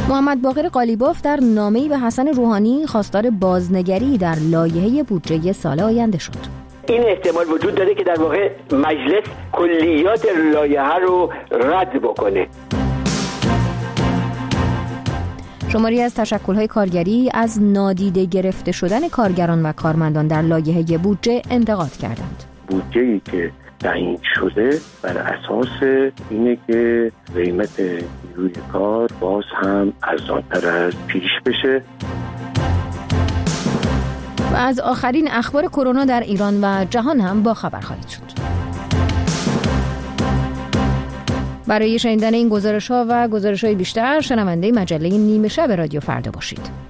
محمد باقر قالیباف در نامه‌ای به حسن روحانی خواستار بازنگری در لایحه بودجه سال آینده شد. این احتمال وجود داره که در واقع مجلس کلیات لایحه رو رد بکنه. شماری از تشکل‌های کارگری از نادیده گرفته شدن کارگران و کارمندان در لایحه بودجه انتقاد کردند. بودجه‌ای که تعیین شده بر اساس اینه که قیمت نیروی کار باز هم ارزان‌تر از پیش بشه. و از آخرین اخبار کرونا در ایران و جهان هم با خبر خواهید شد. برای شنیدن این گزارش‌ها و گزارش‌های بیشتر شنونده مجله نیمه شب رادیو فردا باشید.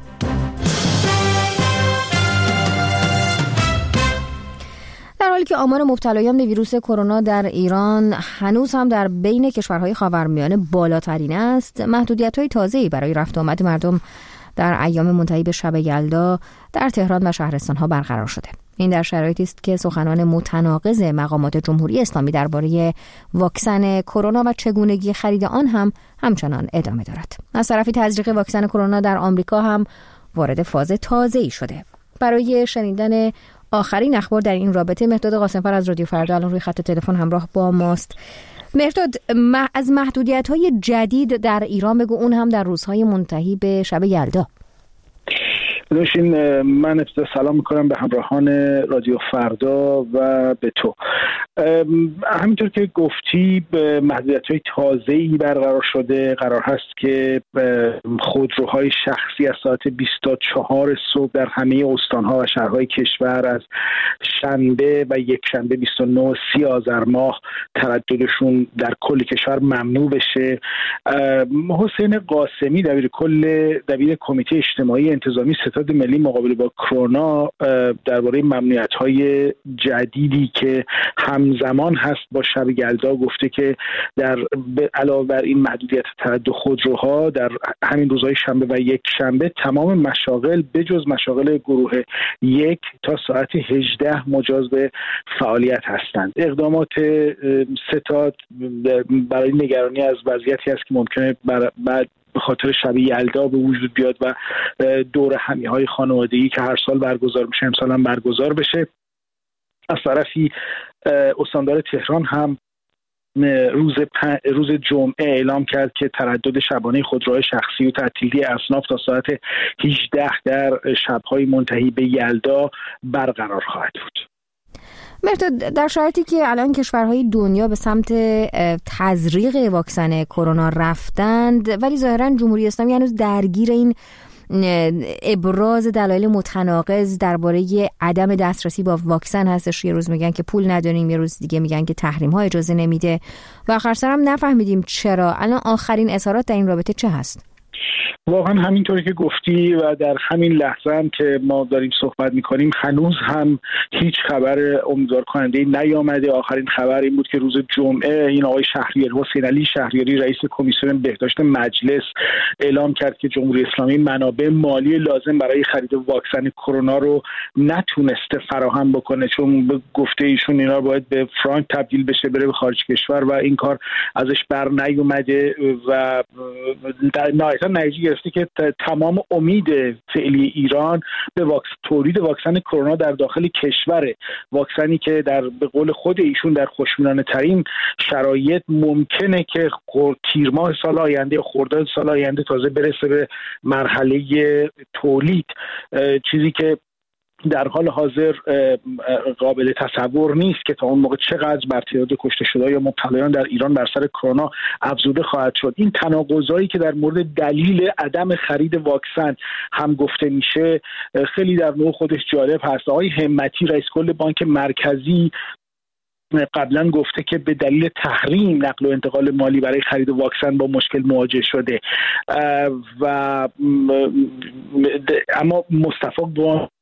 در حالی که آمار مبتلایان به ویروس کرونا در ایران هنوز هم در بین کشورهای خاورمیانه بالاترین است، محدودیت‌های تازه‌ای برای رفت و آمد مردم در ایام منتهی به شب یلدا در تهران و شهرستان‌ها برقرار شده. این در شرایطی است که سخنان متناقض مقامات جمهوری اسلامی درباره واکسن کرونا و چگونگی خرید آن هم همچنان ادامه دارد. از طرفی تزریق واکسن کرونا در آمریکا هم وارد فاز تازه‌ای شده. برای شنیدن آخرین اخبار در این رابطه مهرداد قاسم‌فر از رادیو فردا الان روی خط تلفن همراه با ماست. مهرداد، از محدودیت‌های جدید در ایران بگو، اون هم در روزهای منتهی به شب یلدا. من ابتدا سلام میکنم به همراهان رادیو فردا و به تو. همینطور که گفتی محدودیت‌های تازه‌ای برقرار شده. قرار هست که خودروهای شخصی از ساعت 24 صبح در همه استان‌ها و شهرهای کشور از شنبه و یک شنبه 29 آذر ماه ترددشون در کل کشور ممنوع بشه. حسین قاسمی دبیر کمیته اجتماعی انتظامی ستاد ملی مقابله با کرونا درباره ممنوعیت‌های جدیدی که همزمان هست با شب یلدا گفته که علاوه بر این محدودیت تردد خودروها در همین روزهای شنبه و یک شنبه تمام مشاغل بجز مشاغل گروه 1 تا ساعت 18 مجاز به فعالیت هستند. اقدامات ستاد برای نگرانی از وضعیتی است که ممکنه بعد به خاطر شب یلدا به وجود بیاد و دور همیهای خانوادگی که هر سال برگزار میشه امسال هم برگزار بشه. از طرفی استاندار تهران هم روز جمعه اعلام کرد که تردد شبانه خودروهای شخصی و تعطیلی اصناف تا ساعت 18 در شب‌های منتهی به یلدا برقرار خواهد بود. مهرداد، در شرایطی که الان کشورهای دنیا به سمت تزریق واکسن کرونا رفتند ولی ظاهراً جمهوری اسلامی هنوز درگیر این ابراز دلایل متناقض درباره عدم دسترسی با واکسن هستش. یه روز میگن که پول نداریم، یه روز دیگه میگن که تحریم ها اجازه نمیده و آخر سر هم نفهمیدیم چرا. الان آخرین اظهارات در این رابطه چه هست؟ واقعا همینطوری که گفتی و در همین لحظه هم که ما داریم صحبت میکنیم هنوز هم هیچ خبر امیدوار کننده نیامده. آخرین خبر این بود که روز جمعه این آقای حسین علی شهریاری رئیس کمیسیون بهداشت مجلس اعلام کرد که جمهوری اسلامی منابع مالی لازم برای خرید واکسن کرونا رو نتونسته فراهم بکنه، چون به گفته ایشون اینا باید به فرانک تبدیل بشه بره به خارج کشور و این کار ازش بر نیومده و در نهایت نتیجه گرفته که تمام امید فعلی ایران به تولید واکسن کرونا در داخل کشوره. واکسنی که به قول خود ایشون در خوشبینانه ترین شرایط ممکنه که تیر ماه سال آینده، خرداد سال آینده تازه برسه به مرحله تولید، چیزی که در حال حاضر قابل تصور نیست که تا اون موقع چقدر بر تعداد کشته شده یا مبتلایان در ایران بر سر کرونا افزوده خواهد شد. این تناقضایی که در مورد دلیل عدم خرید واکسن هم گفته میشه خیلی در نوع خودش جالب هست. آقای همتی رئیس کل بانک مرکزی قبلا گفته که به دلیل تحریم نقل و انتقال مالی برای خرید واکسن با مشکل مواجه شده و اما مصطفی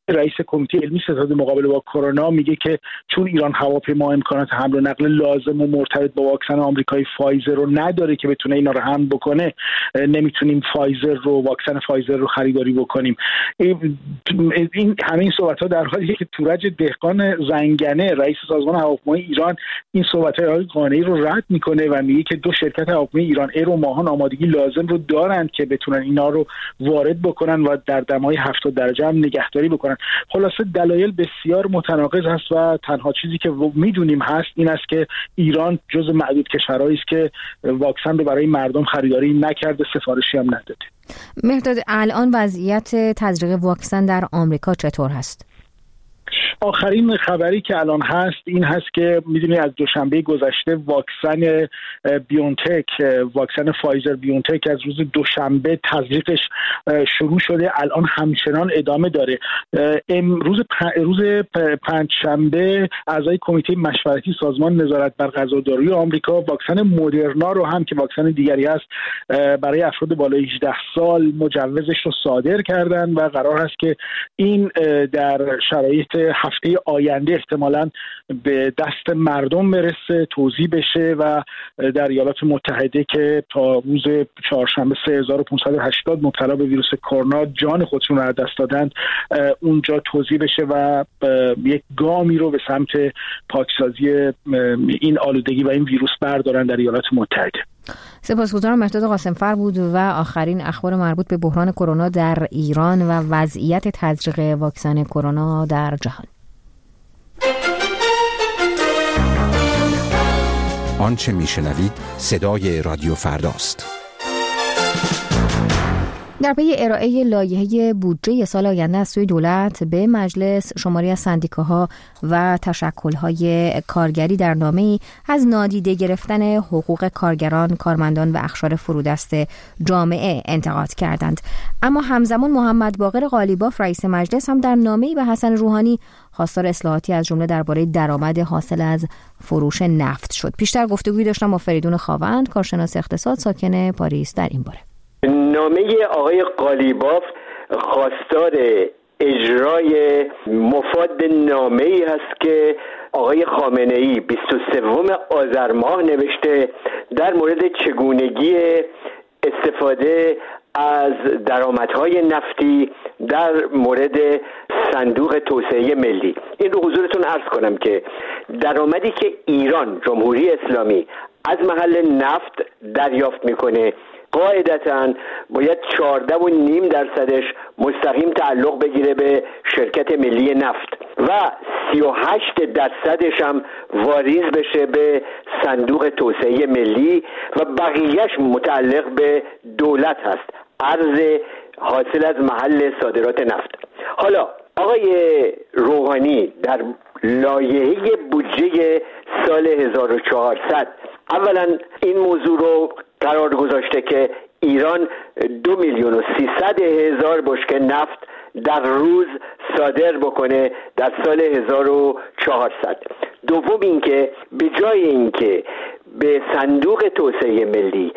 رئیس کمیته علمی ستاد مقابله با کرونا میگه که چون ایران هواپیما امکانات حمل و نقل لازم و مرتبط با واکسن آمریکایی فایزر رو نداره که بتونه اینا رو حمل بکنه، نمیتونیم واکسن فایزر رو خریداری بکنیم. این همه این صحبت‌ها در حالیه که تورج دهقان زنگنه رئیس سازمان هواپیمایی ایران این صحبت‌های آقای قانعی رو رد میکنه و میگه که 2 شرکت هواپیمایی ایران ایر و ماهان آمادگی لازم رو دارند که بتونن اینا رو وارد بکنن و در دمای 70 درجه هم نگهداری بکنن. خلاصه دلایل بسیار متناقض هست و تنها چیزی که میدونیم هست این است که ایران جز معدود کشورهایی است که واکسن رو برای مردم خریداری نکرده، سفارشی هم نداده. مهرداد، الان وضعیت تزریق واکسن در آمریکا چطور هست؟ آخرین خبری که الان هست این هست که میدونید از دوشنبه گذشته واکسن بیونتک، واکسن فایزر بیونتک از روز دوشنبه تزریقش شروع شده، الان همچنان ادامه داره. روز پنجشنبه اعضای کمیته مشورتی سازمان نظارت بر غذا و داروی آمریکا واکسن مدرنا رو هم که واکسن دیگری است برای افراد بالای 18 سال مجوزش رو صادر کردن و قرار هست که این در شرایط هفته آینده احتمالاً به دست مردم برسه، توزیع بشه و در ایالات متحده که تا روز چهارشنبه 3580 مبتلا به ویروس کرونا جان خودشون رو از دست دادند اونجا توزیع بشه و یک گامی رو به سمت پاکسازی این آلودگی و این ویروس بردارن در ایالات متحده. سپاسگزارم. مهرداد قاسمفر بود و آخرین اخبار مربوط به بحران کرونا در ایران و وضعیت تزریق واکسن کرونا در جهان. آنچه میشنوید صدای رادیو فرداست. در پی ارائه لایحه بودجه سال آینده از سوی دولت به مجلس، شماری از سندیکاها و تشکل‌های کارگری در نامه‌ای از نادیده گرفتن حقوق کارگران، کارمندان و اقشار فرودست جامعه انتقاد کردند. اما همزمان محمد باقر قالیباف رئیس مجلس هم در نامه‌ای به حسن روحانی خواستار اصلاحاتی از جمله درباره درآمد حاصل از فروش نفت شد. پیشتر گفتگویی داشتم با فریدون خاوند، کارشناس اقتصاد ساکن پاریس، در این باره. نامه آقای قالیباف خواستار اجرای مفاد نامه‌ای هست که آقای خامنه‌ای 23 آذر ماه نوشته در مورد چگونگی استفاده از درآمدهای نفتی در مورد صندوق توسعه ملی. این رو حضورتون عرض کنم که درآمدی که ایران جمهوری اسلامی از محل نفت دریافت میکنه قاعدتاً باید 14.5% مستقیم تعلق بگیره به شرکت ملی نفت و 38% هم واریز بشه به صندوق توسعه ملی و بقیهش متعلق به دولت هست، ارز حاصل از محل صادرات نفت. حالا آقای روحانی در لایحه بودجه سال 1400 اولا این موضوع رو قرار گذاشته که ایران 2,300,000 بشکه نفت در روز صادر بکنه در سال 1400. دوم اینکه به جای اینکه به صندوق توسعه ملی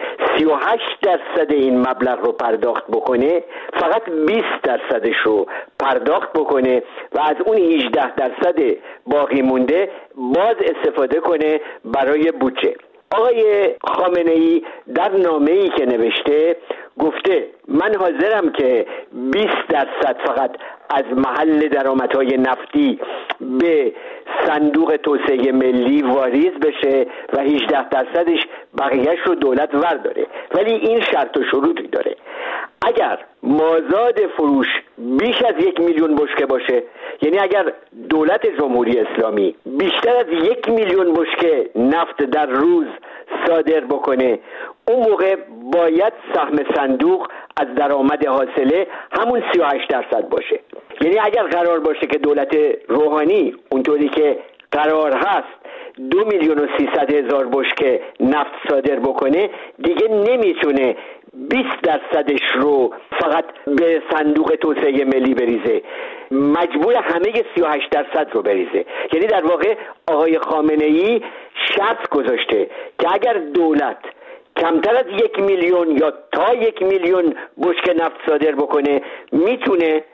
38% این مبلغ رو پرداخت بکنه، فقط 20% رو پرداخت بکنه و از اون 18% باقی مونده باز استفاده کنه برای بودجه. آقای خامنه‌ای در نامه‌ای که نوشته گفته من حاضرم که 20% فقط از محل درآمدهای نفتی به صندوق توسعه ملی واریز بشه و 18%ش بقیهش رو دولت ورداره، ولی این شرط و شروطی داره. اگر مازاد فروش بیش از 1,000,000 بشکه باشه، یعنی اگر دولت جمهوری اسلامی بیشتر از 1,000,000 بشکه نفت در روز صادر بکنه، اون موقع باید سهم صندوق از درآمد حاصله همون 38% باشه. یعنی اگر قرار باشه که دولت روحانی اونطوری که قرار هست 2,300,000 بشکه نفت صادر بکنه، دیگه نمیتونه 20%ش رو فقط به صندوق توسعه ملی بریزه، مجبور همه 38% رو بریزه. یعنی در واقع آقای خامنه‌ای شرط گذاشته که اگر دولت کمتر از 1,000,000 یا تا 1,000,000 بشکه نفت صادر بکنه، میتونه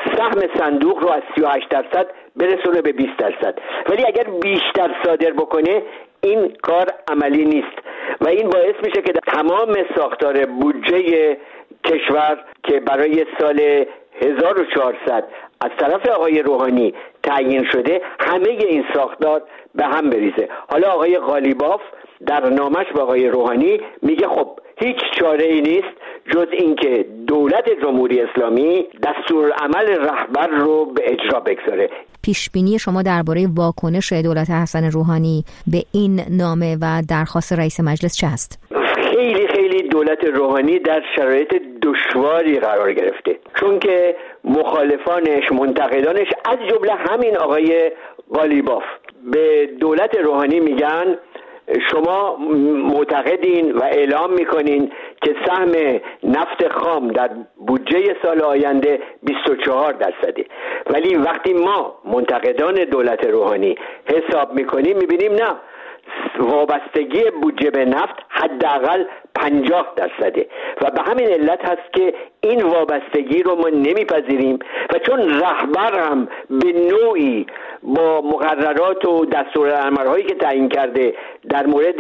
سهم صندوق رو از 38% برسونه به 20%. ولی اگر بیشتر صادر بکنه این کار عملی نیست و این باعث میشه که در تمام ساختار بودجه کشور که برای سال 1400 از طرف آقای روحانی تعیین شده همه این ساختار به هم بریزه. حالا آقای قالیباف در نامش به آقای روحانی میگه خب هیچ چاره ای نیست جز اینکه دولت جمهوری اسلامی دستورالعمل رهبر رو به اجرا بگذاره. پیش بینی شما درباره واکنش دولت حسن روحانی به این نامه و درخواست رئیس مجلس چه است؟ خیلی دولت روحانی در شرایط دشواری قرار گرفته، چون که مخالفانش، منتقدانش از جمله همین آقای قالیباف به دولت روحانی میگن شما معتقدین و اعلام میکنین که سهم نفت خام در بودجه سال آینده 24%، ولی وقتی ما منتقدان دولت روحانی حساب میکنیم میبینیم نه، وابستگی بودجه به نفت حداقل 50% و به همین علت هست که این وابستگی رو ما نمیپذیریم و چون رهبر هم به نوعی با مقررات و دستورالعمل‌هایی که تعیین کرده در مورد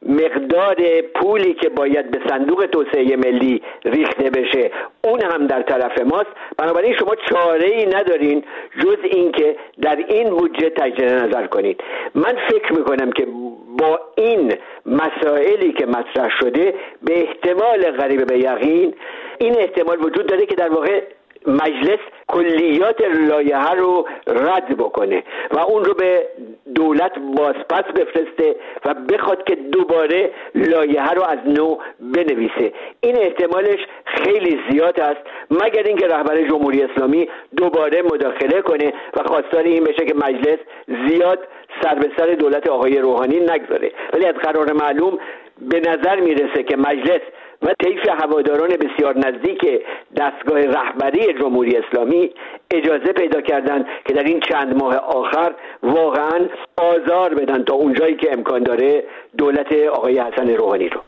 مقدار پولی که باید به صندوق توسعه ملی ریخته بشه اون هم در طرف ماست، بنابراین شما چاره‌ای ندارین جز این که در این بودجه تجدید نظر کنید. من فکر میکنم که با این مسائلی که مطرح شده به احتمال قریب به یقین این احتمال وجود داره که در واقع مجلس کلیات لایحه رو رد بکنه و اون رو به دولت بازپس بفرسته و بخواد که دوباره لایحه رو از نو بنویسه. این احتمالش خیلی زیاد است، مگر اینکه رهبر جمهوری اسلامی دوباره مداخله کنه و خواستار این بشه که مجلس زیاد سر به سر دولت آقای روحانی نگذاره. ولی از قرار معلوم به نظر میرسه که مجلس و طیف هواداران بسیار نزدیک دستگاه رهبری جمهوری اسلامی اجازه پیدا کردن که در این چند ماه آخر واقعا آزار بدن تا اونجایی که امکان داره دولت آقای حسن روحانی رو.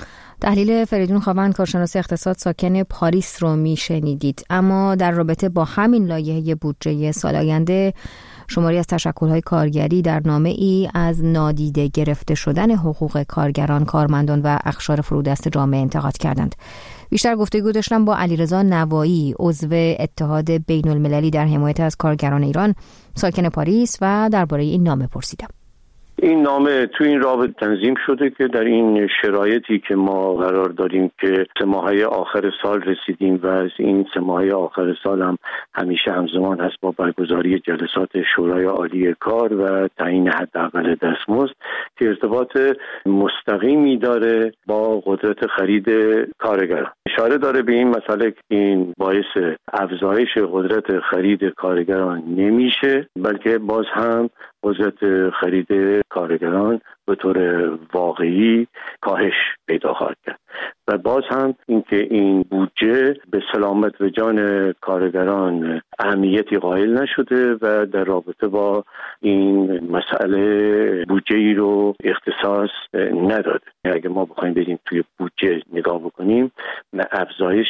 تحلیل فریدون خاوند، کارشناس اقتصاد ساکن پاریس رو میشنیدید. اما در رابطه با همین لایحه بودجه سال آینده شماری از تشکل‌های کارگری در نامه‌ای از نادیده گرفته شدن حقوق کارگران، کارمندان و اقشار فرودست جامعه انتقاد کردند. بیشتر گفتگو داشتم با علیرضا نوایی، عضو اتحاد بین‌المللی در حمایت از کارگران ایران، ساکن پاریس، و درباره این نامه پرسیدم. این نامه تو این رابطه تنظیم شده که در این شرایطی که ما قرار داریم که 3 ماهه آخر سال رسیدیم و از این 3 ماهه آخر سال هم همیشه همزمان هست با برگزاری جلسات شورای عالی کار و تعیین حداقل دستمزد که ارتباط مستقیمی داره با قدرت خرید کارگران. اشاره داره به این مسئله که این باعث افزایش قدرت خرید کارگران نمیشه، بلکه باز هم قدرت خرید کارگران به طور واقعی کاهش پیدا خواهد کرد و باز هم اینکه این بودجه به سلامت و جان کارگران اهمیتی قائل نشده و در رابطه با این مسئله بودجه‌ای رو اختصاص نداده. اگه ما بخوایم بریم توی بودجه نگاه بکنیم، افزایش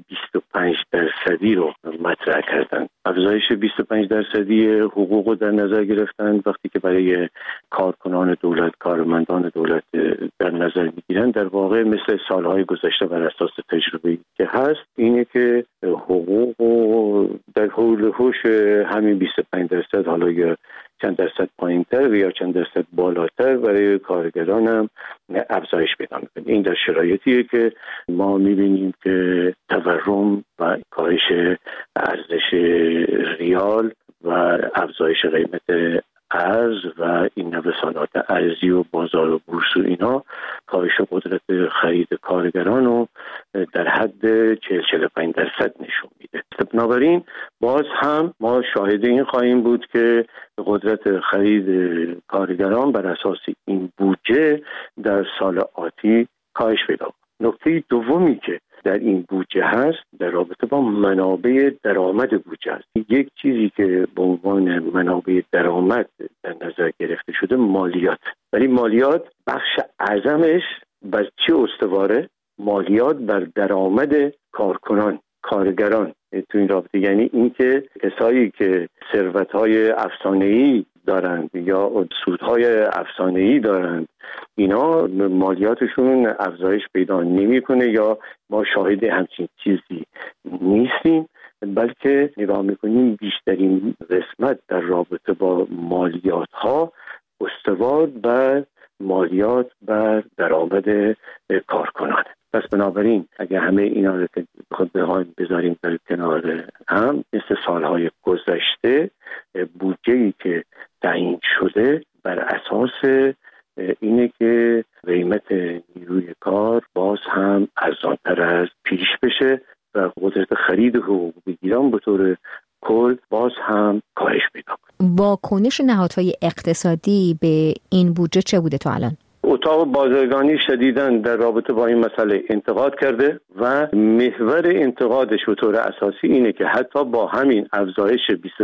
25% رو مطرح کردن. افزایش 25% حقوق رو در نظر گرفتن وقتی که برای کارکنان دولت، کارمندان دولت در نظر میگیرن. در واقع مثل سالهای گذشته بر اساس تجربه‌ای که هست اینه که حقوق در حول و حوش همین 25%، حالا یا چند درصد پایین‌تر یا چند درصد بالاتر برای کارگران هم افزایش پیدا می‌کنه. این در شرایطیه که ما می‌بینیم که تورم و کاهش ارزش ریال و افزایش قیمت ارز و این نوع صنایع ارزی و بازار و بورس و اینا کاهش قدرت خرید کارگران رو در حد 40-45% نشون میده. بنابراین باز هم ما شاهد این خواهیم بود که قدرت خرید کارگران بر اساس این بودجه در سال آتی کاهش پیدا کنه. نکته دومی که در این بودجه هست در رابطه با منابع درآمد بودجه است. یک چیزی که به عنوان منابع درآمد در نظر گرفته شده مالیات، ولی مالیات بخش اعظمش بر چه استواره؟ مالیات بر درآمد کارکنان، کارگران تو این رابطه، یعنی اینکه کسایی که ثروت‌های افسانه‌ای دارند یا سودهای افسانه‌ای دارند، اینا مالیاتشون افزایش پیدا نمی‌کنه یا ما شاهد همچین چیزی نیستیم، بلکه نگاه می‌کنیم بیشترین قسمت در رابطه با مالیات‌ها استوار بر مالیات بر درآمد کارکنان. پس بنابراین اگر همه اینا رو خود بذاریم در کنار هم، مثل سالهای گذشته بودجه‌ای که تعیین شده بر اساس اینه که قیمت نیروی کار باز هم ارزان‌تر از پیش بشه و قدرت خرید حقوق بگیران به طور کل باز هم کاهش پیدا کنه. واکنش نهادهای اقتصادی به این بودجه چه بوده تا الان؟ اتاق بازرگانی شدیداً در رابطه با این مسئله انتقاد کرده و محور انتقادش به طور اساسی اینه که حتی با همین افزایش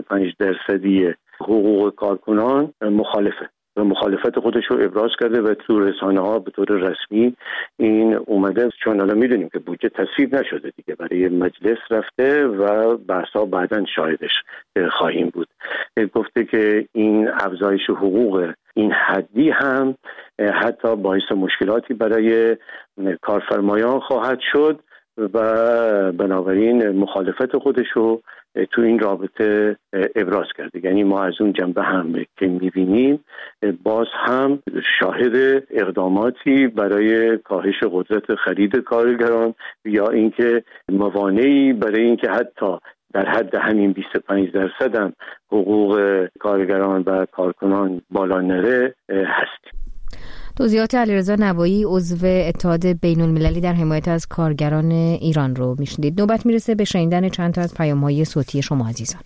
25% حقوق کارکنان مخالفه و مخالفت خودش رو ابراز کرده و تو رسانه‌ها به طور رسمی این اومده، چون الان میدونیم که بودجه تصویب نشده دیگه، برای مجلس رفته و بحثا بعداً شاهدش خواهیم بود. گفته که این افزایش حقوق این حدی هم حتی باعث مشکلاتی برای کارفرمایان خواهد شد و بنابراین مخالفت خودش رو تو این رابطه ابراز کرده. یعنی ما از اون جنبه هم که می‌بینیم باز هم شاهد اقداماتی برای کاهش قدرت خرید کارگران یا اینکه موانعی برای اینکه حتی در حد همین 25% هم حقوق کارگران و کارکنان بالا نره هست. توضیحات علیرضا نوایی عضو اتحاد بین‌المللی در حمایت از کارگران ایران رو میشنید. نوبت میرسه به شنیدن چند تا از پیام‌های صوتی شما عزیزان.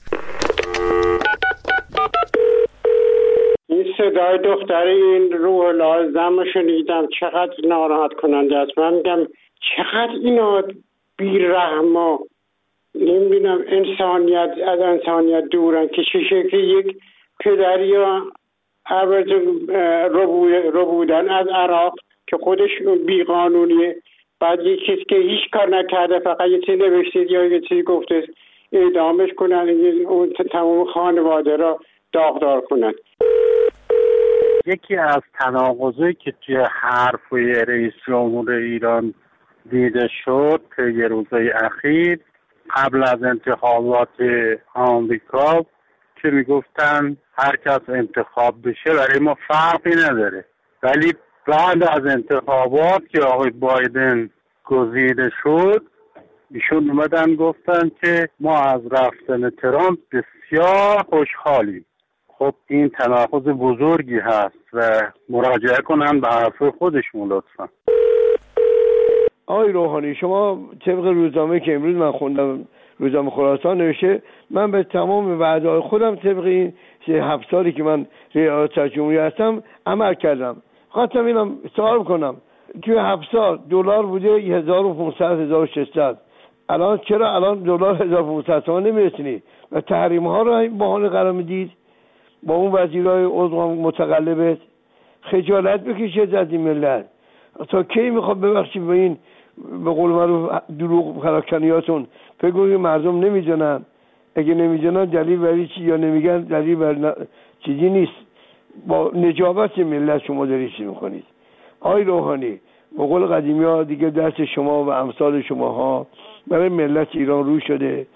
این صدای دختر این روح لازم رو شنیدم، چقدر ناراحت کننده است. من میگم چقدر اینا بی‌رحم و نمیدونم انسانیت از انسانیت دورن که چه شکلی یک پدر یا رو بودن از عراق که خودش بیقانونیه، بعد یک کسی که هیچ کار نکرده فقط یه چیزی نوشته یا یه چیزی گفته اعدامش کنن، اون تمام خانواده را داغدار کنن. یکی از تناقضایی که توی حرفی رئیس جمهور ایران دیده شد که یه روزهای اخیر قبل از انتخابات آمریکا که میگفتن هر کس انتخاب بشه برای ما فرقی نداره، ولی بعد از انتخابات که آقای بایدن گزیده شد ایشون اومدن گفتن که ما از رفتن ترامپ بسیار خوشحالیم. خب این تناقض بزرگی هست و مراجعه کنن به حرف خودشون لطفا. آقای روحانی، شما طبق روزنامه که امروز من خوندم، روزنامه خراسان نوشته، من به تمام وعده‌های خودم طبق این 7 سالی که من ریاست جمهوری هستم عمل کردم. خواستم اینم سوال کنم، توی 7 سال دلار بوده 1500 1600، الان چرا الان دلار 1500 تومان نمیرسونید و تحریم ها رو بهانه قرار میدید؟ با اون وزیرای عضو متقلبت خجالت بکشید از این ملت. تا کی میخواد ببخشید به این به قول معروف دروغ پراکنیاتون بگویید مردم نمیدونن؟ اگه نمیدونن دلیل برای چی یا نمیگن دلیل بر چیزی نیست. با نجابت ملت شما دارید چی میکنید. آقای روحانی، به قول قدیمی ها دیگه دست شما و امثال شما ها برای ملت ایران رو شده.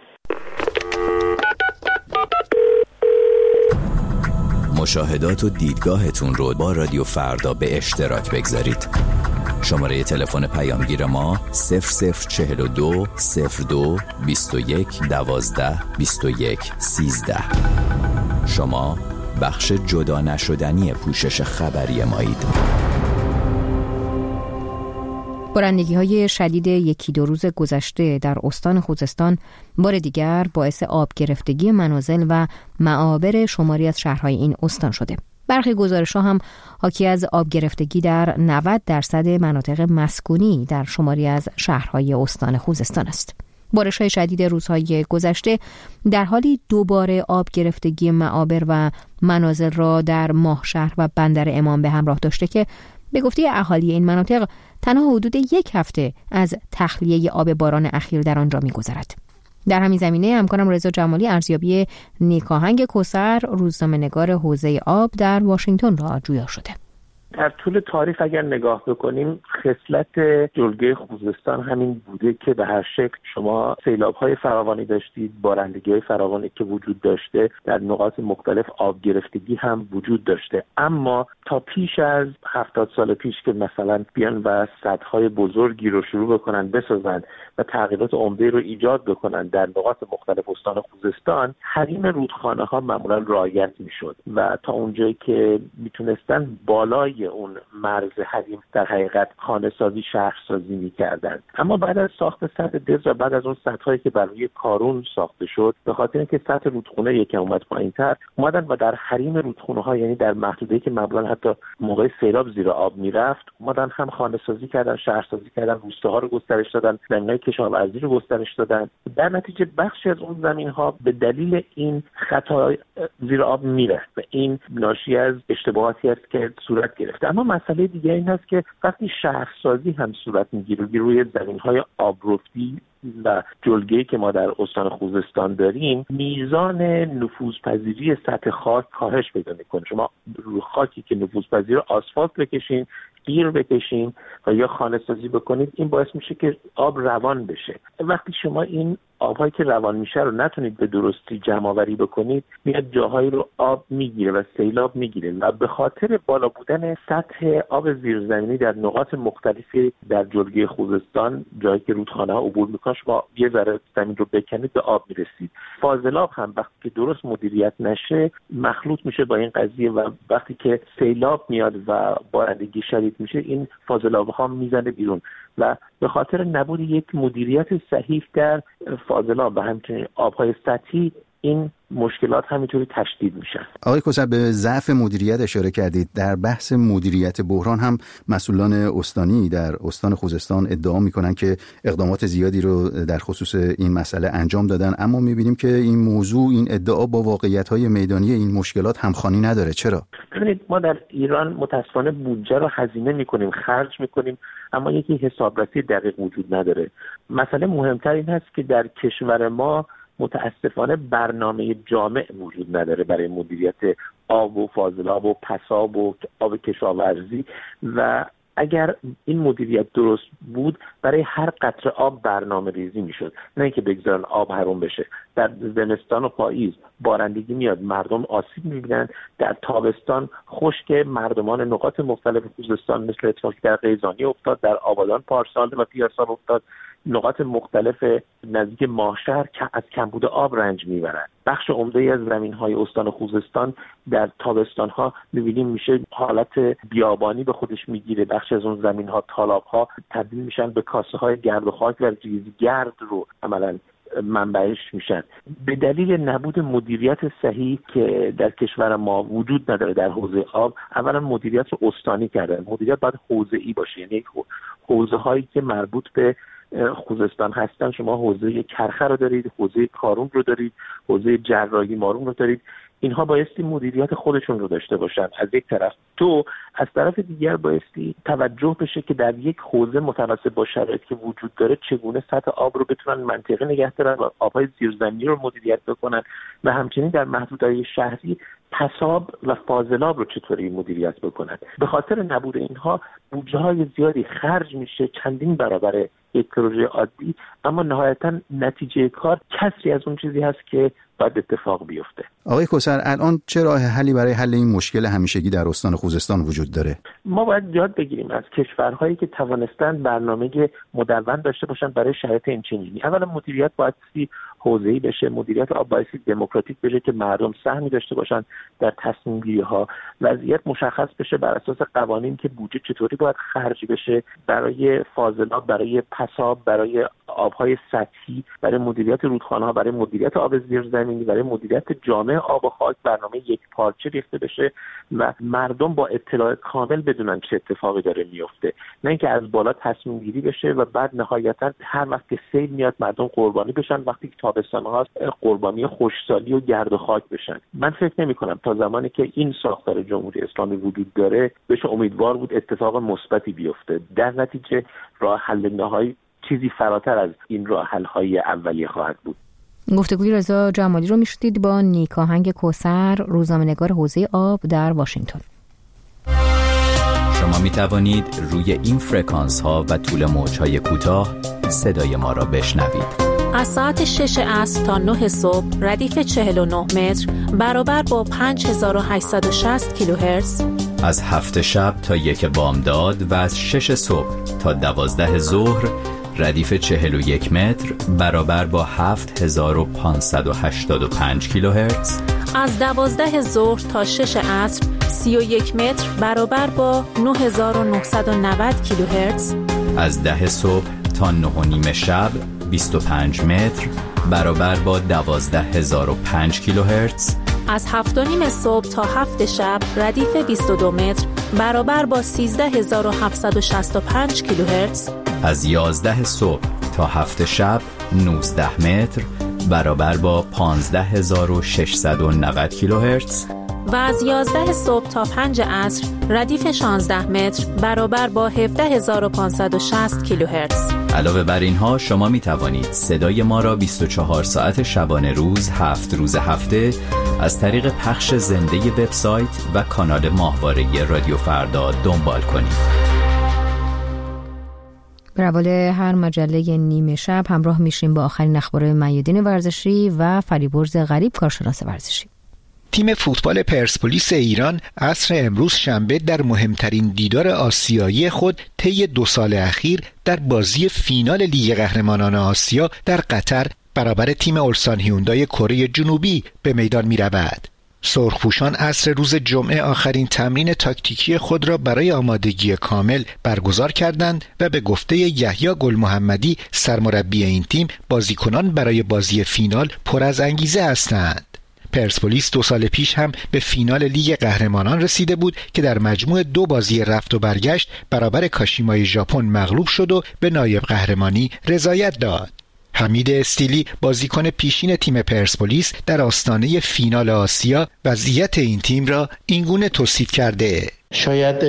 مشاهدات و دیدگاهتون رو با رادیو فردا به اشتراک بگذارید. شماره تلفن پیامگیر ما 0042 02 21 12 21 13. شما بخش جدا نشدنی پوشش خبری مایید. بارندگی‌های شدید 1-2 روز گذشته در استان خوزستان بار دیگر باعث آب گرفتگی منازل و معابر شماری از شهرهای این استان شده. برخی گزارش‌ها هم حاکی از آب گرفتگی در 90% مناطق مسکونی در شماری از شهرهای استان خوزستان است. بارش‌های شدید روزهای گذشته در حالی دوباره آب گرفتگی معابر و منازل را در ماهشهر و بندر امام به همراه داشته که به گفته اهالی این مناطق تنها حدود 1 هفته از تخلیه آب باران اخیر در آنجا می‌گذرد. در همین زمینه همکارم رضا جمالی ارزیابی نیکاهنگ کوثر، روزنامه‌نگار حوزه آب در واشنگتن را جویا شده. در طول تاریخ اگر نگاه بکنیم خصلت جلگه خوزستان همین بوده که به هر شکل شما سیلاب‌های فراوانی داشتید، بارندگی‌های فراوانی که وجود داشته، در نقاط مختلف آب گرفتگی هم وجود داشته. اما تا پیش از 70 سال پیش که مثلا بیان و سدهای بزرگی رو شروع بکنن بسازن و تغییرات عمده رو ایجاد بکنن در نقاط مختلف استان خوزستان، حریم رودخانه‌ها معمولا رعایت می‌شد و تا اونجایی که میتونستن بالای اون مرز حریم در حقیقت خانه‌سازی، شهرسازی می‌کردند. اما بعد از ساخت سد دز و بعد از اون سدهایی که بر روی کارون ساخته شد، به خاطر اینکه سطح رودخونه یکم اومد پایین‌تر، اومدن و در حریم رودخونه‌ها، یعنی در محدوده‌ای که معمولا حتی موقع سیلاب زیر آب میرفت، اومدن هم خانه‌سازی کردن، شهرسازی کردن، روستاها رو گسترش دادن، زمین‌های کشاورزی رو گسترش دادن. در نتیجه بخشی از اون زمین‌ها به دلیل این خطا زیر آب میره و این ناشی از اشتباهاتی است که صورت گرفته. اما مسئله دیگه این هست که وقتی شهرسازی هم صورت میگیره روی زمین‌های آبرفتی و جلگه‌ای که ما در استان خوزستان داریم، میزان نفوذپذیری سطح خاک کاهش پیدا میکنه. شما روی خاکی که نفوذپذیر آسفالت بکشین، قیر بکشین و یا خانه سازی بکنید، این باعث میشه که آب روان بشه. وقتی شما این آب‌هایی که روان میشه رو نتونید به درستی جمع‌آوری بکنید، میاد جاهایی رو آب میگیره و سیلاب میگیره و به خاطر بالا بودن سطح آب زیرزمینی در نقاط مختلفی در جلگه خوزستان، جایی که رودخانه‌ها عبور میکنن، شما یه ذره زمین رو بکنید به آب میرسید. فاضلاب هم وقتی که درست مدیریت نشه مخلوط میشه با این قضیه و وقتی که سیلاب میاد و بارندگی شدید میشه، این فاضلاب‌ها میزنه بیرون و به خاطر نبود یک مدیریت صحیح در فاضلاب و همچنین آب‌های سطحی این مشکلات همینطوری تشدید میشن. آقای کوثر به ضعف مدیریت اشاره کردید. در بحث مدیریت بحران هم مسئولان استانی در استان خوزستان ادعا میکنن که اقدامات زیادی رو در خصوص این مسئله انجام دادن، اما میبینیم که این موضوع، این ادعا با واقعیت‌های میدانی این مشکلات همخوانی نداره. چرا؟ ببینید ما در ایران متاسفانه بودجه رو هزینه میکنیم، خرج میکنیم، اما یکی حسابرسی دقیق وجود نداره. مسئله مهمتر این هست که در کشور ما متاسفانه برنامه جامع وجود نداره برای مدیریت آب و فاضلاب و پساب و آب کشاورزی و اگر این مدیریت درست بود برای هر قطره آب برنامه ریزی میشد، نه اینکه بگذارن آب حروم بشه. در زمستان و پاییز بارندگی میاد، مردم آسیب میبینن. در تابستان خشک، مردمان نقاط مختلف خوزستان مثل اتفاقی در قیزانی افتاد، در آبادان پارسال و پیرسال افتاد، نقاط مختلف نزدیک ماهشهر که از کمبود آب رنج میبرند. بخش عمده از زمین‌های استان خوزستان در تابستان‌ها می‌بینیم میشه حالت بیابانی به خودش میگیره. بخش از اون زمین‌ها، تالاب‌ها تبدیل میشن به کاسه‌های گرد و خاک و ریزگرد رو عملاً منبعش میشن به دلیل نبود مدیریت صحیح که در کشور ما وجود نداره. در حوزه آب اولا مدیریت رو استانی کردن. مدیریت باید حوزه‌ای باشه، یعنی حوزه‌هایی که مربوط به خوزستان هستن. شما حوزه کرخه رو دارید، حوزه کارون رو دارید، حوزه جراحی مارون رو دارید. اینها بایستی مدیریت خودشون رو داشته باشن از یک طرف. تو از طرف دیگر بایستی توجه بشه که در یک حوزه متناسب با شرایطی که وجود داره چگونه سطح آب رو بتونن منطقی نگه دارن و آبهای زیرزمینی رو مدیریت بکنن و همچنین در محدودهای شهری پساب و فاضلاب رو چطوری مدیریت بکنن. به خاطر نبود اینها بودجه های زیادی خرج میشه، چندین برابر یک پروژه عادی، اما نهایتا نتیجه کار کسری از اون چیزی هست که باید اتفاق بیفته. آقای کوثر، الان چه راه حلی برای حل این مشکل همیشگی در استان خوزستان وجود داره؟ ما باید یاد بگیریم از کشورهایی که توانستن برنامه مدون داشته باشن برای شرایط اینچنینی. اولا مدیریت باید حوزه‌ای بشه، مدیریت آب باید دموکراتیک بشه که مردم سهمی داشته باشن در تصمیم گیری ها. وضعیت مشخص بشه بر اساس قوانین که بودجه چطوری باید خرج بشه برای فاضلاب، برای پساب، برای آبهای سطحی، برای مدیریت رودخانه‌ها، برای مدیریت آب زیرزمینی، برای مدیریت جامع آب و خاک برنامه یک پارچه ریخته بشه و مردم با اطلاع کامل بدونن چه اتفاقی داره میفته، نه اینکه از بالا تصمیم گیری بشه و بعد نهایتا هر وقت که سیل میاد مردم قربانی بشن، وقتی که تابستان هاست قربانی خشکسالی و گرد و خاک بشن. من فکر نمی کنم تا زمانی که این ساختار جمهوری اسلامی وجود داره بشه امیدوار بود اتفاق مثبتی بیفته. در نتیجه راه حل نهایی چیزی فراتر از این راه حل های اولیه خواهد بود. گفتگوی رضا جمالی رو میشنید با نیکاهنگ کوثر، روزنامه‌نگار حوزه آب در واشنگتن. شما می توانید روی این فرکانس ها و طول موج های کوتاه صدای ما را بشنوید. از ساعت 6 عصر تا 9 صبح ردیف 49 متر برابر با 5860 کیلوهرتز. از 7 شب تا 1 بامداد و از 6 صبح تا 12 ظهر ردیف 41 متر برابر با 7585 کیلوهرتز. از 12 ظهر تا 6 عصر 31 متر برابر با 9990 کیلوهرتز. از 10 صبح تا 9:30 شب 25 متر برابر با 12005 کیلوهرتز. از 7:30 صبح تا 7 شب ردیف 22 متر برابر با 13765 کیلوهرتز. از 11 صبح تا 7 شب 19 متر برابر با 15690 کیلوهرتز. و از 11 صبح تا 5 عصر ردیف 16 متر برابر با 17560 کیلوهرتز. علاوه بر اینها شما می توانید صدای ما را 24 ساعت شبانه روز 7 روز هفته از طریق پخش زنده وبسایت و کانال ماهواره رادیو فردا دنبال کنید. به روال هر مجله نیمه شب همراه میشیم با آخرین اخبار میادین ورزشی و فریبرز غریب، کارشناس ورزشی. تیم فوتبال پرسپولیس ایران عصر امروز شنبه در مهمترین دیدار آسیایی خود طی 2 سال اخیر در بازی فینال لیگ قهرمانان آسیا در قطر برابر تیم اولسان هیوندای کره جنوبی به میدان می رود. سرخپوشان عصر روز جمعه آخرین تمرین تاکتیکی خود را برای آمادگی کامل برگزار کردند و به گفته یحیی گل محمدی سرمربی این تیم بازیکنان برای بازی فینال پر از انگیزه هستند. پرسپولیس 2 سال پیش هم به فینال لیگ قهرمانان رسیده بود که در مجموع 2 بازی رفت و برگشت برابر کاشیمای ژاپن مغلوب شد و به نایب قهرمانی رضایت داد. حمید استیلی بازیکن پیشین تیم پرسپولیس در آستانه فینال آسیا وضعیت این تیم را اینگونه توصیف کرده: شاید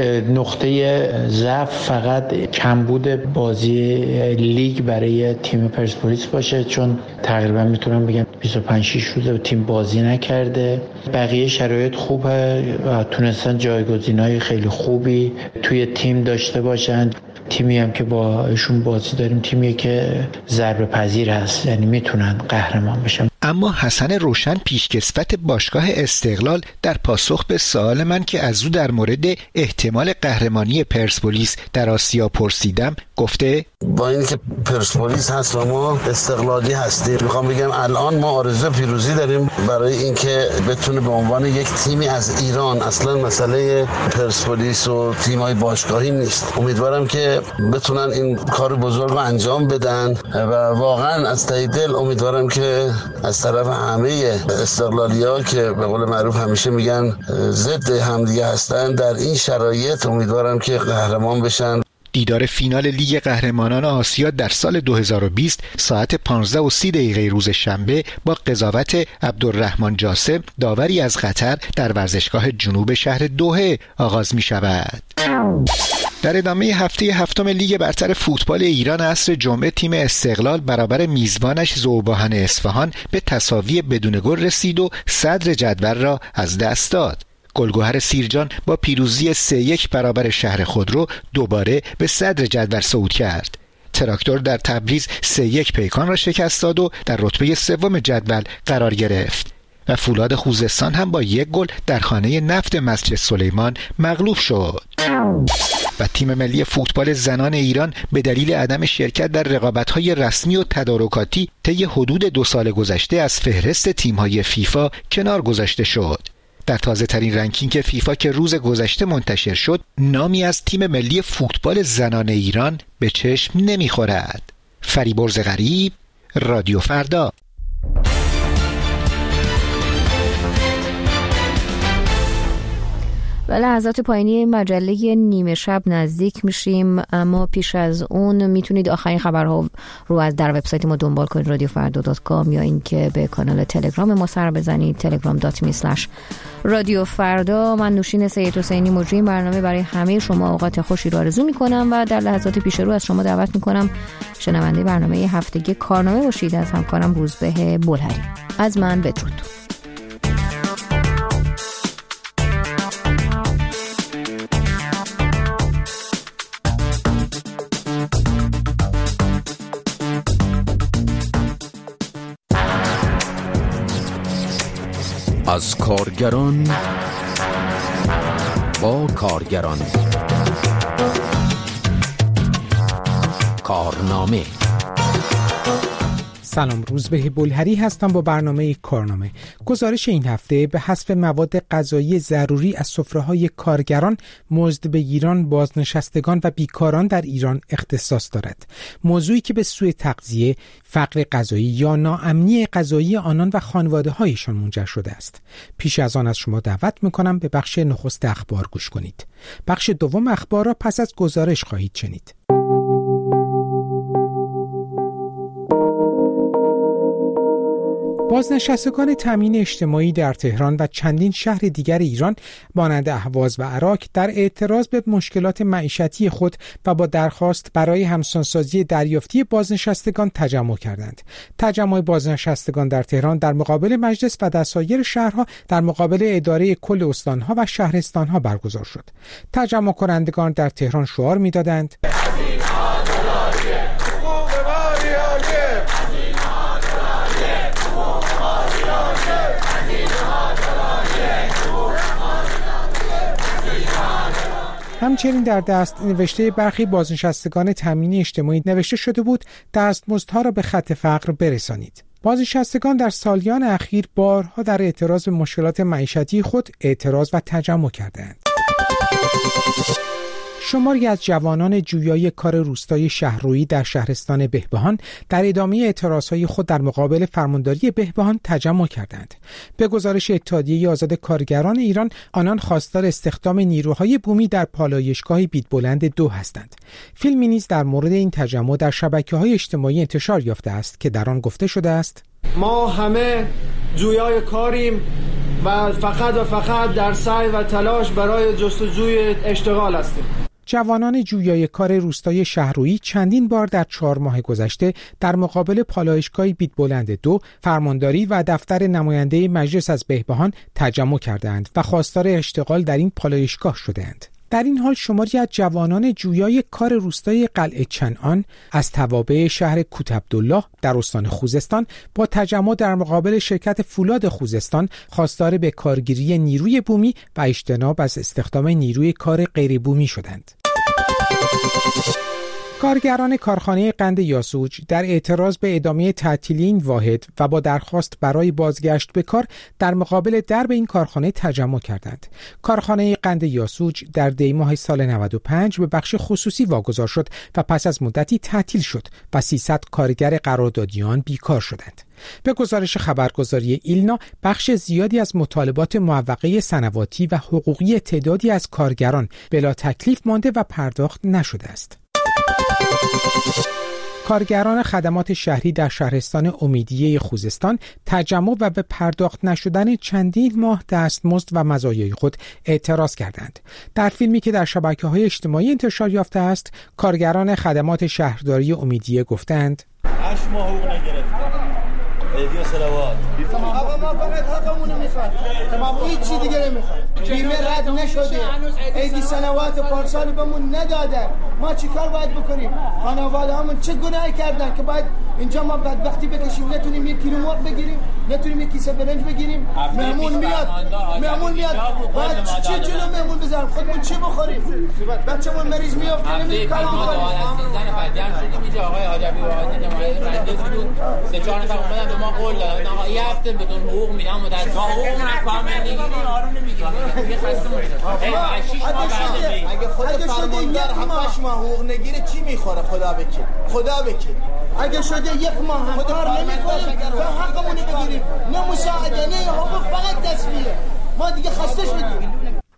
نقطه ضعف فقط کمبود بازی لیگ برای تیم پرسپولیس باشه، چون تقریبا میتونم بگم 25-6 روز تیم بازی نکرده. بقیه شرایط خوبه و تونستن جایگزینای خیلی خوبی توی تیم داشته باشن. تیمی هم که با ایشون بازی داریم تیمی که ضربه پذیر هست، یعنی میتونن قهرمان بشن. اما حسن روشن پیشکسوت باشگاه استقلال در پاسخ به سوال من که از او در مورد احتمال قهرمانی پرسپولیس در آسیا پرسیدم گفته: با اینکه پرسپولیس هست و ما استقلالی هستیم، میخوام بگم الان ما آرزو پیروزی داریم برای اینکه بتونه به عنوان یک تیمی از ایران، اصلا مسئله پرسپولیس و تیمای باشگاهی نیست. امیدوارم که بتونن این کار بزرگ رو انجام بدن و واقعا از ته دل امیدوارم که از طرف همه استقلالی‌ها که به قول معروف همیشه میگن ضد همدیگه هستن، در این شرایط امیدوارم که قهرمان بشن. دیدار فینال لیگ قهرمانان آسیا در سال 2020 ساعت 15:30 روز شنبه با قضاوت عبدالرحمن جاسم داوری از قطر در ورزشگاه جنوب شهر دوحه آغاز می شود. در ادامه هفته هفتم لیگ برتر فوتبال ایران عصر جمعه تیم استقلال برابر میزبانش ذوباهن اصفهان به تساوی بدون گل رسید و صدر جدول را از دست داد. گلگهر سیرجان با پیروزی 3-1 برابر شهر خودرو دوباره به صدر جدول صعود کرد. تراکتور در تبریز 3-1 پیکان را شکست داد و در رتبه 3 جدول قرار گرفت و فولاد خوزستان هم با 1 گل در خانه نفت مسجد سلیمان مغلوب شد. و تیم ملی فوتبال زنان ایران به دلیل عدم شرکت در رقابت‌های رسمی و تدارکاتی طی حدود 2 سال گذشته از فهرست تیم‌های فیفا کنار گذاشته شد. در تازه ترین رنکینگ فیفا که روز گذشته منتشر شد، نامی از تیم ملی فوتبال زنان ایران به چشم نمیخورد. فریبرز غریب، رادیو فردا. به لحظات پایانی مجله نیمه شب نزدیک میشیم، اما پیش از اون میتونید آخرین خبرها رو از در وبسایت ما دنبال کنید، radiofarda.com، یا اینکه به کانال تلگرام ما سر بزنید، telegram.me/radiofarda. من نوشین سید حسینی مجری برنامه برای همه شما اوقات خوشی رو آرزو میکنم و در لحظات پیش رو از شما دعوت میکنم شنونده برنامه هفتگی کارنامه باشید از همکارم روزبه بلهری. از من بدرود. از کارگران با کارگران، کارنامه. سلام، روزبه بلهری هستم با برنامه کارنامه. گزارش این هفته به حذف مواد غذایی ضروری از سفره‌های کارگران، مزدبگیران، بازنشستگان و بیکاران در ایران اختصاص دارد. موضوعی که به سوء تغذیه، فقر غذایی یا ناامنی غذایی آنان و خانواده‌هایشان منجر شده است. پیش از آن از شما دعوت می‌کنم به بخش نخست اخبار گوش کنید. بخش دوم اخبار را پس از گزارش خواهید شنید. بازنشستگان تامین اجتماعی در تهران و چندین شهر دیگر ایران مانند اهواز و عراق در اعتراض به مشکلات معیشتی خود و با درخواست برای همسانسازی دریافتی بازنشستگان تجمع کردند. تجمع بازنشستگان در تهران در مقابل مجلس و در سایر شهرها در مقابل اداره کل استانها و شهرستانها برگزار شد. تجمع کنندگان در تهران شعار می‌دادند: همچنین در دست نوشته برخی بازنشستگان تامین اجتماعی نوشته شده بود دستمزدها را به خط فقر برسانید. بازنشستگان در سالیان اخیر بارها در اعتراض به مشکلات معیشتی خود اعتراض و تجمع کردند. شماری از جوانان جویای کار روستای شهرویی در شهرستان بهبهان در ادامه اعتراضهای خود در مقابل فرمانداری بهبهان تجمع کردند. به گزارش اتحادیه آزاد کارگران ایران، آنان خواستار استخدام نیروهای بومی در پالایشگاه بیدبلند 2 هستند. فیلمی نیز در مورد این تجمع در شبکه‌های اجتماعی انتشار یافته است که در آن گفته شده است: ما همه جویای کاریم و فقط در سعی و تلاش برای جستجوی اشتغال هستیم. جوانان جویای کار روستای شهرویی چندین بار در 4 ماه گذشته در مقابل پالایشگاه بیدبلند 2 فرمانداری و دفتر نماینده مجلس از بهبهان تجمع کردند و خواستار اشتغال در این پالایشگاه شدند. در این حال شماری از جوانان جویای کار روستای قلعه چنان از توابع شهر کوتعبدالله در استان خوزستان با تجمع در مقابل شرکت فولاد خوزستان خواستار به کارگیری نیروی بومی و اجتناب از استخدام نیروی کار غیر بومی شدند. کارگران کارخانه قند یاسوج در اعتراض به ادامه تعطیلی این واحد و با درخواست برای بازگشت به کار در مقابل درب این کارخانه تجمع کردند. کارخانه قند یاسوج در دی ماه سال 95 به بخش خصوصی واگذار شد و پس از مدتی تعطیل شد و 300 کارگر قراردادیان بیکار شدند. به گزارش خبرگزاری ایلنا، بخش زیادی از مطالبات معوقه سنواتی و حقوقی تعدادی از کارگران بلا تکلیف مانده و پرداخت نشده است. کارگران خدمات شهری در شهرستان امیدیه خوزستان تجمع و به پرداخت نشدن چندین ماه دستمزد و مزایای خود اعتراض کردند. در فیلمی که در شبکه‌های اجتماعی انتشار یافته است، کارگران خدمات شهرداری امیدیه گفتند: 8 ماه حقوق نگرفتیم. ایدی صلوات. آقا ما فقط حقمون میخواد. تمام هیچ چیز دیگه نمیخواد. بیمه رد نشده. ایدی صلوات پارسال بهمون ندادن. ما چیکار باید بکنیم؟ خانواده‌هامون چه گناهی کردن که باید اینجا ما بدبختی بکشیم؟ نتونیم 1 کیلو مرغ بگیریم، نتونیم 1 کیسه برنج بگیریم. مهمون میاد. باید چه جلو مهمون بذاریم؟ خودمون چه بخوریم؟ بچه‌مون مریض میاد نمی‌کنیم. کار می‌کنیم. زن فجر شدیم اینجا آقای حاجبی وادی نماینده مجلس بود. 3-4 نفر اومدن به ما قول دادن آقا یه هفته بدون حقوق میدم و در حقوق کامل نمیگیریم، آروم نمیگیریم. دیگه خسته میشیم. 6 ماه بعد اگه خود فرماندار 7-8 ماه حقوق نگیره چی میخوره؟ خدا بکی. اگه شده 1 ماه هم کار نمیکنیم و حقمون بگیریم، نه مساعده نه حقوق، فقط تسویه. ما دیگه خسته شدیم.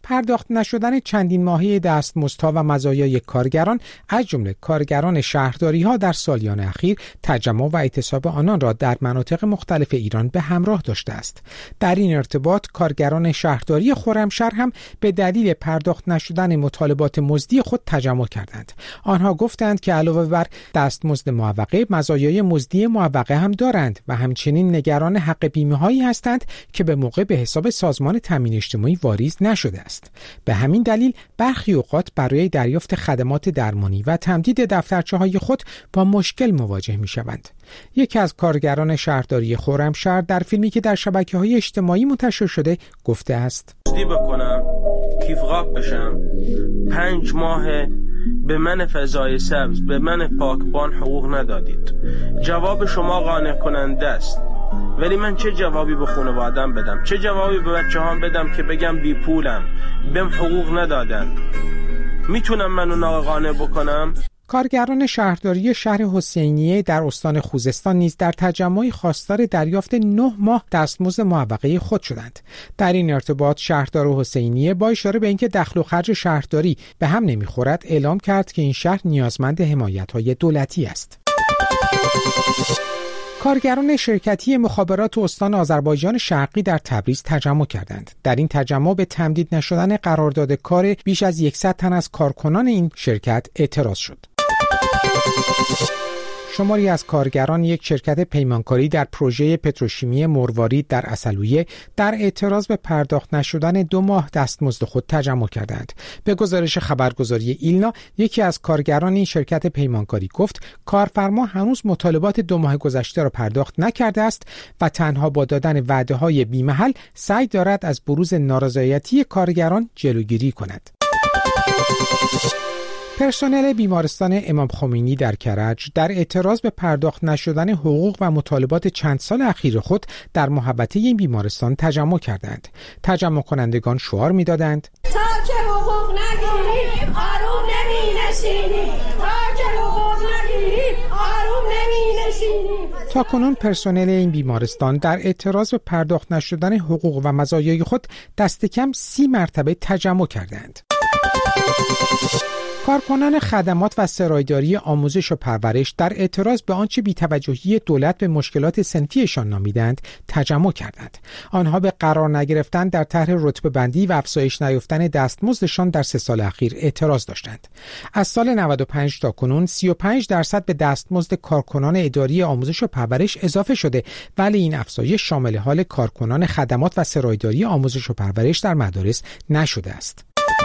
پرداخت نشدن چندین ماهه دستمزدها و مزایای کارگران از جمله کارگران شهرداری‌ها در سالیان اخیر تجمع و اعتصاب آنان را در مناطق مختلف ایران به همراه داشته است. در این ارتباط کارگران شهرداری خرمشهر هم به دلیل پرداخت نشدن مطالبات مزدی خود تجمع کردند. آنها گفتند که علاوه بر دستمزد معوقه، مزایای مزدی معوقه هم دارند و همچنین نگران حق بیمه‌هایی هستند که به موقع به حساب سازمان تامین اجتماعی واریز نشده است. به همین دلیل برخی اوقات برای دریافت خدمات درمانی و تمدید دفترچه‌های خود با مشکل مواجه می‌شوند. یکی از کارگران شهرداری خرمشهر در فیلمی که در شبکه‌های اجتماعی منتشر شده گفته است: بکنم کیف قاب بشم 5 ماه به من فضای سبز، به من پاکبان حقوق ندادید. جواب شما قانع کننده است، ولی من چه جوابی به خانواده‌ام بدم؟ چه جوابی به بچه‌هام بدم که بگم بی پولم، بهم حقوق ندادن؟ میتونم من اونها قانع بکنم؟ کارگران شهرداری شهر حسینیه در استان خوزستان نیز در تجمعی خواستار دریافت 9 ماه دستمزد معوقه خود شدند. در این ارتباط شهردار حسینیه با اشاره به اینکه دخل و خرج شهرداری به هم نمیخورد اعلام کرد که این شهر نیازمند حمایت‌های دولتی است. کارگران شرکتی مخابرات استان آذربایجان شرقی در تبریز تجمع کردند. در این تجمع به تمدید نشدن قرارداد کار بیش از 100 تن از کارکنان این شرکت اعتراض شد. شماری از کارگران یک شرکت پیمانکاری در پروژه پتروشیمی مروارید در عسلویه در اعتراض به پرداخت نشدن 2 ماه دستمزد خود تجمع کردند. به گزارش خبرگزاری ایلنا، یکی از کارگران این شرکت پیمانکاری گفت کارفرما هنوز مطالبات 2 ماه گذشته را پرداخت نکرده است و تنها با دادن وعده‌های بی‌محل سعی دارد از بروز نارضایتی کارگران جلوگیری کند. پرسنل بیمارستان امام خمینی در کرج در اعتراض به پرداخت نشدن حقوق و مطالبات چند سال اخیر خود در محوطه این بیمارستان تجمع کردند. تجمع کنندگان شعار می‌دادند: تا که حقوق نگیریم آروم نمی‌نشینیم، تا که حقوق نگیریم آروم نمی‌نشینیم. تاکنون پرسنل این بیمارستان در اعتراض به پرداخت نشدن حقوق و مزایای خود دست کم 30 مرتبه تجمع کردند. کارکنان خدمات و سرایداری آموزش و پرورش در اعتراض به آنچه بی‌توجهی دولت به مشکلات صنفیشان نامیدند تجمع کردند. آنها به قرار نگرفتن در طرح رتبه بندی و افزایش نیافتن دستمزدشان در 3 سال اخیر اعتراض داشتند. از سال 95 تا کنون 35% به دستمزد کارکنان اداری آموزش و پرورش اضافه شده، ولی این افزایش شامل حال کارکنان خدمات و سرایداری آموزش و پرورش در مدارس نشده است.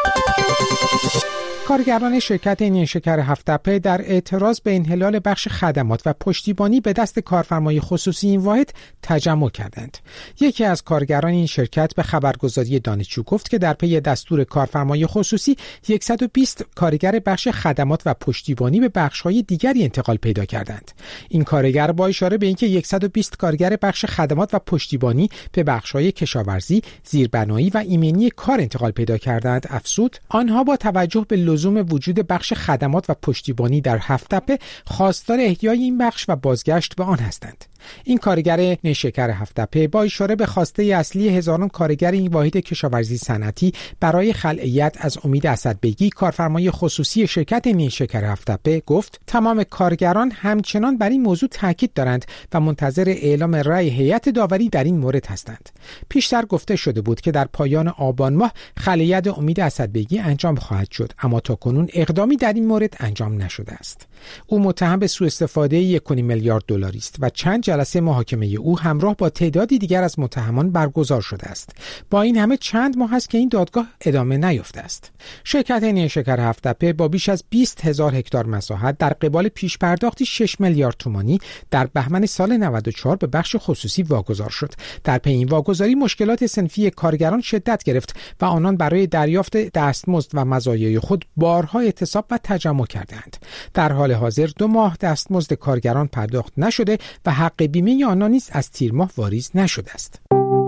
کارگران شرکت نیشکر هفت‌تپه در اعتراض به انحلال بخش خدمات و پشتیبانی به دست کارفرمای خصوصی این واحد تجمع کردند. یکی از کارگران این شرکت به خبرگزاری دانشجو گفت که در پی دستور کارفرمای خصوصی 120 کارگر بخش خدمات و پشتیبانی به بخش‌های دیگری انتقال پیدا کردند. این کارگر با اشاره به اینکه 120 کارگر بخش خدمات و پشتیبانی به بخش‌های کشاورزی، زیربنایی و ایمنی کار انتقال پیدا کردند افزود آنها با توجه به لزوم وجود بخش خدمات و پشتیبانی در هفت‌تپه خواستار احیای این بخش و بازگشت به آن هستند. این کارگر نیشکر هفت‌تپه با اشاره به خواسته اصلی هزاران کارگر این واحد کشاورزی صنعتی برای خلعیت از امید اسدبگی، کارفرمای خصوصی شرکت نیشکر هفت‌تپه گفت تمام کارگران همچنان بر این موضوع تاکید دارند و منتظر اعلام رأی هیئت داوری در این مورد هستند. پیشتر گفته شده بود که در پایان آبان ماه خلعیت امید اسدبگی انجام خواهد شد، اما تاکنون اقدامی در این مورد انجام نشده است. او متهم به سوء استفاده 1.5 میلیارد دلاری است و چند جلسه محاکمه او همراه با تعدادی دیگر از متهمان برگزار شده است. با این همه چند ماه است که این دادگاه ادامه نیافته است. شرکت نیشکر هفت‌تپه با بیش از 20,000 هکتار مساحت در قبال پیش پرداختی 6 میلیارد تومانی در بهمن سال 94 به بخش خصوصی واگذار شد. در پی این واگذاری مشکلات صنفی کارگران شدت گرفت و آنان برای دریافت دستمزد و مزایای خود بارها اعتصاب و تجمع کردند. در حال حاضر 2 ماه دستمزد کارگران پرداخت نشده و حق بیمه آنان نیز از تیر ماه واریز نشده است.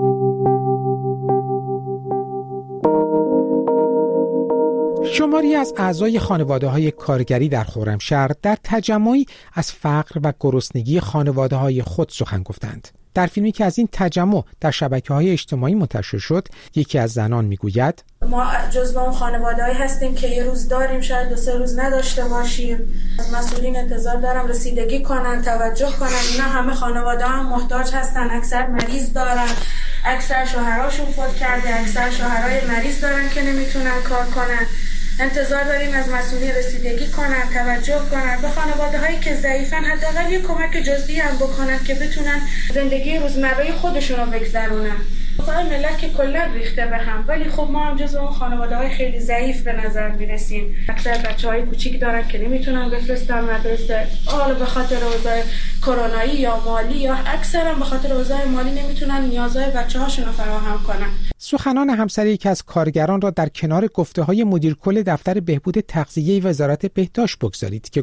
شماری از اعضای خانواده‌های کارگری در خرمشهر در تجمعی از فقر و گرسنگی خانواده‌های خود سخن گفتند. در فیلمی که از این تجمع در شبکه‌های اجتماعی منتشر شد، یکی از زنان میگوید ما جزو اون خانواده‌ای هستیم که یه روز داریم، شاید 2-3 روز نداشته باشیم. از مسئولین انتظار دارم رسیدگی کنن، توجه کنن. اینا همه خانواده هم محتاج هستن، اکثر مریض دارن، اکثر شوهراشون فوت کرده، اکثر شوهرای مریض دارن که نمیتونن کار کنن. انتظار داریم از مسئولین رسیدگی کنن، توجه کنن به خانواده هایی که ضعیفن، حداقل یه کمک جزئی هم بکنن که بتونن زندگی روزمره خودشون رو بگذرونن. اوضاع ملت که کلا ریخته به هم، ولی خب ما هم جزو اون خانواده های خیلی ضعیف به نظر میرسیم. اکثر بچه‌های کوچیک دارن که نمیتونن بفرستن مدرسه، حالا به خاطر اوضاع کرونایی یا مالی، یا اکثرا به خاطر اوضاع مالی نمیتونن نیازهای بچه‌هاشون رو فراهم کنن. سخنان همسر یکی از کارگران را در کنار گفته‌های مدیر کل دفتر بهبود تغذیه وزارت بهداشت بگذارید که